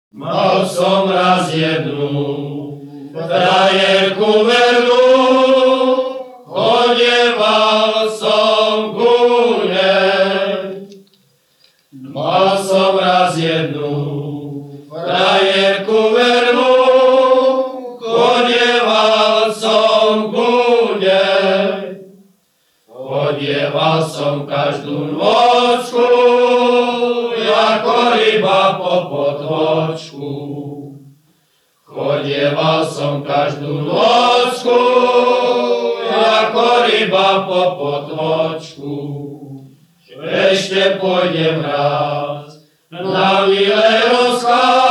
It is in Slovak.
Mal som raz jednu frajerku vernú, chodieval som ku nej. Mal som raz jednu frajerku vernú, chodieval som ku nej. Chodieval som každú nočku, ako ryba po potôčku. Chodieval som každú nočku, ako ryba po potôčku. Ešte pôjdem raz na milé rozkázy,